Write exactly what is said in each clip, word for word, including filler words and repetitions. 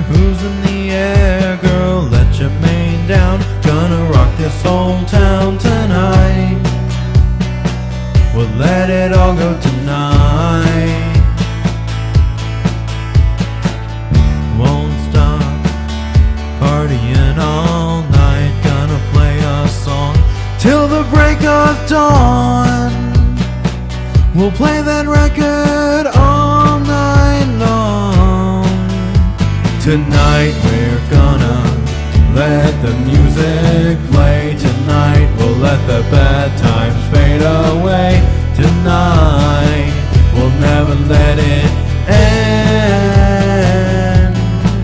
who's in the air? Girl, let your mane down. Gonna rock this whole town tonight. We'll let it all go tonight. Won't stop partying all night. Gonna play a song till the break of dawn. We'll play that record all night long. Tonight we're gonna let the music play. Tonight we'll let the bad times fade away. Tonight we'll never let it end.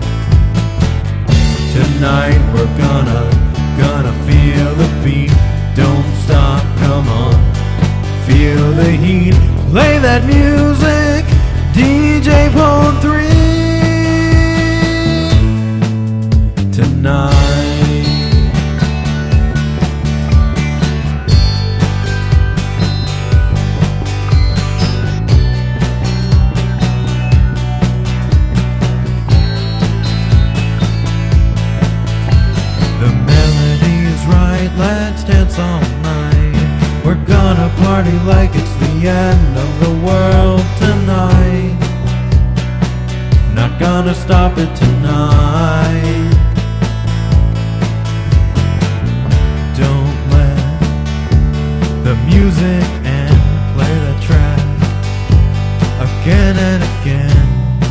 Tonight we're gonna, gonna feel the beat. Don't stop, come on, feel the heat. Play that music, D J Pone three. Tonight the melody is right, let's dance all night. We're gonna party like it's the end of the world tonight. Not gonna stop it tonight. Don't let the music end. Play the track again and again.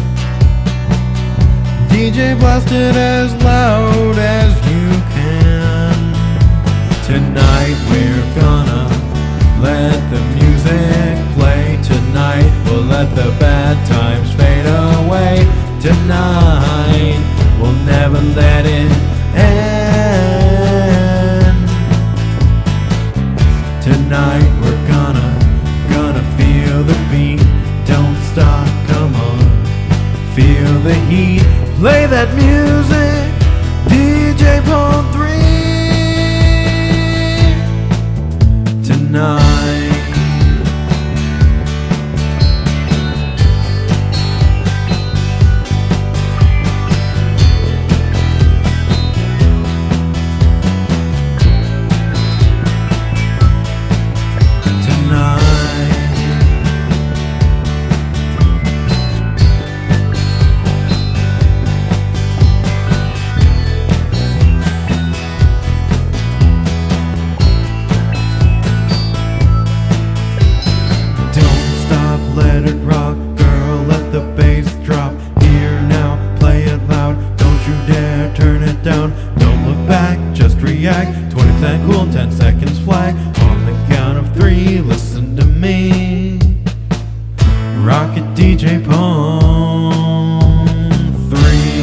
D J blast it as loud as you can. Tonight we're gonna let the music play. Tonight we'll let the bad times fade away. Tonight we'll never let it end. Tonight we're gonna, gonna feel the beat. Don't stop, come on, feel the heat. Play that music, D J Pone three. Tonight let it rock, girl, let the bass drop. Here now, play it loud, don't you dare turn it down. Don't look back, just react. Twenty percent cool, ten seconds flag. On the count of three, listen to me. Rock it, D J Pone three.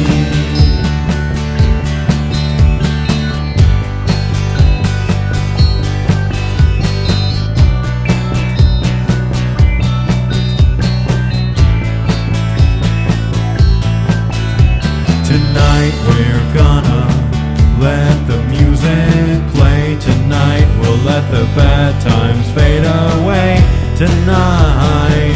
Tonight we're gonna let the music play. Tonight we'll let the bad times fade away. Tonight